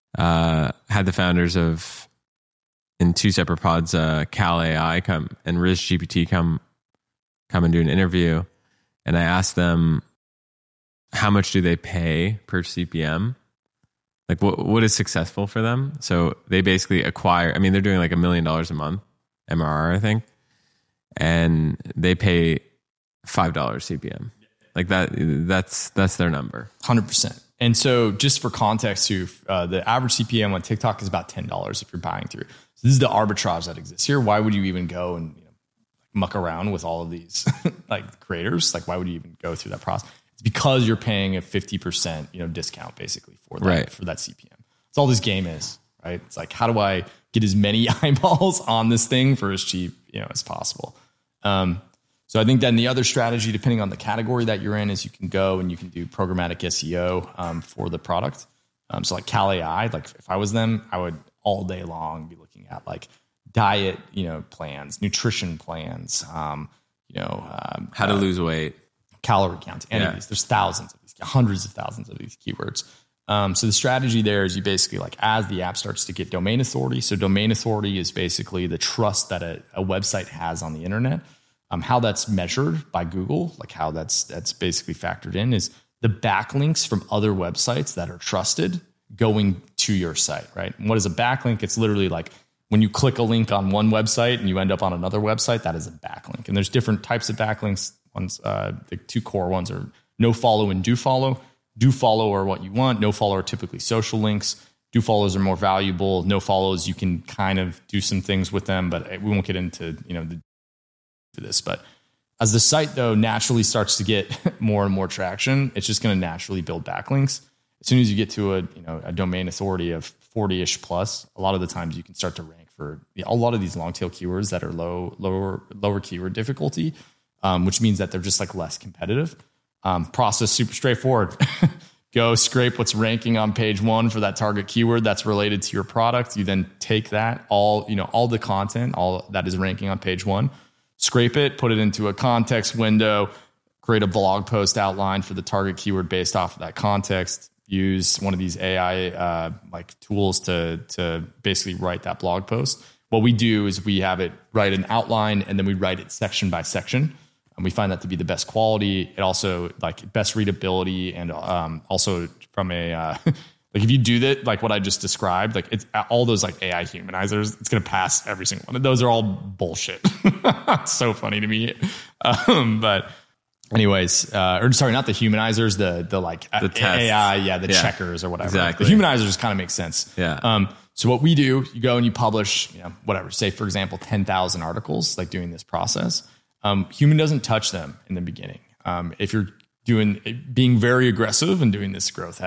had the founders of, in two separate pods, Cal AI come and Riz GPT come and do an interview. And I asked them, how much do they pay per CPM? Like what is successful for them? So they basically acquire, I mean, they're doing like $1 million a month, MRR, I think. And they pay $5 CPM. Like that's their number. 100%. And so just for context too, the average CPM on TikTok is about $10 if you're buying through. So this is the arbitrage that exists here. Why would you even go and muck around with all of these like creators? Like, why would you even go through that process? It's because you're paying a 50% discount basically for that, for that CPM. That's all this game is, right? It's like, how do I get as many eyeballs on this thing for as cheap as possible? So I think then the other strategy, depending on the category that you're in, is you can go and you can do programmatic SEO for the product. So like Cal AI, like if I was them, I would all day long be looking at like diet, plans, nutrition plans, how to lose weight, calorie count, any of these. There's thousands of these, hundreds of thousands of these keywords. So the strategy there is you basically like, as the app starts to get domain authority. So domain authority is basically the trust that a website has on the internet. How that's measured by Google, like how that's basically factored in, is the backlinks from other websites that are trusted going to your site, right? And what is a backlink? It's literally like when you click a link on one website and you end up on another website, that is a backlink. And there's different types of backlinks. Ones, the two core ones are no follow and do follow. Do follow are what you want. No follow are typically social links. Do follows are more valuable. No follows, you can kind of do some things with them, but we won't get into this. But as the site though naturally starts to get more and more traction, it's just going to naturally build backlinks. As soon as you get to a domain authority of 40-ish plus, a lot of the times you can start to rank for a lot of these long tail keywords that are lower keyword difficulty, which means that they're just like less competitive. Process super straightforward. Go scrape what's ranking on page 1 for that target keyword that's related to your product. You then take that all the content, all that is ranking on page 1, scrape it, put it into a context window, create a blog post outline for the target keyword based off of that context. Use one of these AI like tools to basically write that blog post. What we do is we have it write an outline and then we write it section by section. And we find that to be the best quality. It also like best readability, and also from a like if you do that, like what I just described, like it's all those like AI humanizers, it's going to pass every single one. Those are all bullshit. It's so funny to me. But anyways, or sorry, not the humanizers, the like the AI, checkers or whatever. Exactly. The humanizers kind of make sense. Yeah. So what we do, you go and you publish, whatever, say for example, 10,000 articles, like doing this process. Human doesn't touch them in the beginning. If you're being very aggressive and doing this growth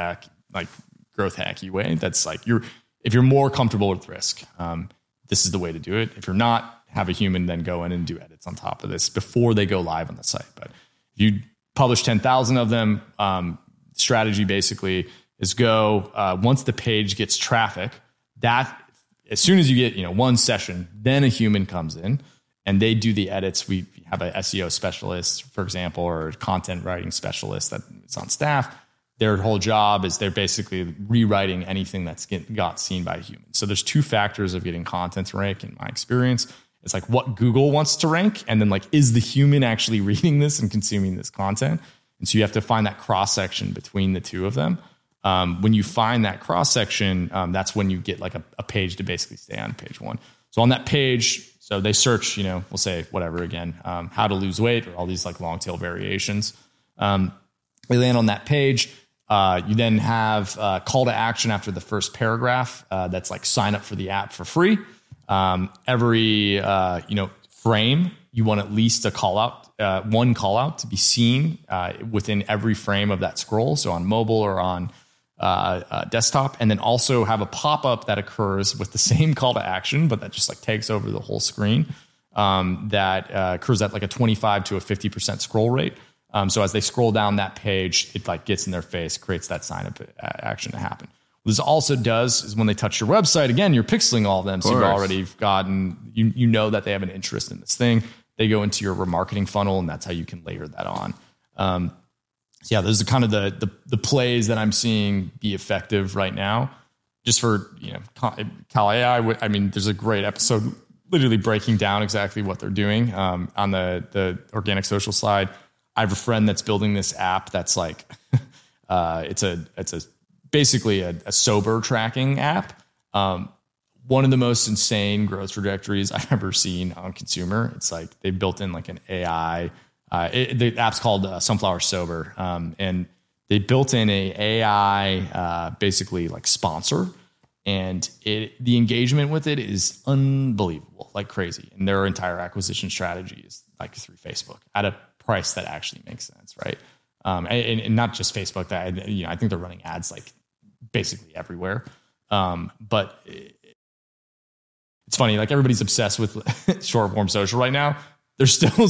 hacky way, that's like if you're more comfortable with risk, this is the way to do it. If you're not, have a human then go in and do edits on top of this before they go live on the site. But if you publish 10,000 of them, strategy basically is go, once the page gets traffic, that as soon as you get, one session, then a human comes in and they do the edits. We have an SEO specialist, for example, or a content writing specialist that's on staff. Their whole job is they're basically rewriting anything that's got seen by a human. So there's two factors of getting content to rank in my experience. It's like what Google wants to rank, and then like, is the human actually reading this and consuming this content? And so you have to find that cross-section between the two of them. When you find that cross-section, that's when you get like a page to basically stay on page 1. So on that page, so they search, we'll say whatever again, how to lose weight or all these like long tail variations. They land on that page. You then have a call to action after the first paragraph. That's like sign up for the app for free. Every, frame, you want at least one call out to be seen within every frame of that scroll. So on mobile or on desktop, and then also have a pop-up that occurs with the same call to action, but that just like takes over the whole screen. That occurs at like a 25 to a 50% scroll rate. So as they scroll down that page, it like gets in their face, creates that sign up action to happen. What this also does is when they touch your website, again, you're pixeling all of them. So you've already gotten, you know that they have an interest in this thing. They go into your remarketing funnel, and that's how you can layer that on. So yeah, those are kind of the plays that I'm seeing be effective right now. just for, Cal AI, I mean, there's a great episode literally breaking down exactly what they're doing on the organic social side. I have a friend that's building this app that's like, it's basically a sober tracking app. One of the most insane growth trajectories I've ever seen on consumer. It's like they built in like an AI. The app's called Sunflower Sober, and they built in a AI basically like sponsor, and the engagement with it is unbelievable, like crazy. And their entire acquisition strategy is like through Facebook at a price that actually makes sense, right? And not just Facebook. That I think they're running ads like basically everywhere. But it's funny, like everybody's obsessed with short form social right now. There's still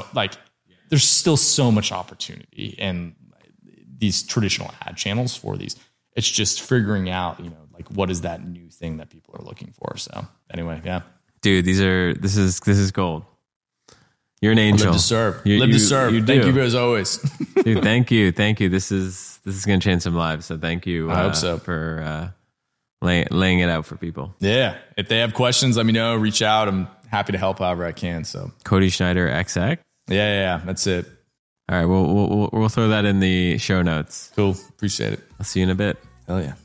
so much opportunity in these traditional ad channels for these. It's just figuring out, like what is that new thing that people are looking for. So anyway, yeah, dude, this is gold. You're an angel. Live to serve. Live to serve. Thank you as always. Dude, thank you. This is going to change some lives. So thank you. I hope so. For laying it out for people. Yeah. If they have questions, let me know. Reach out. I'm happy to help however I can. So Cody Schneider XX. Yeah. That's it. All right. We'll throw that in the show notes. Cool. Appreciate it. I'll see you in a bit. Hell yeah.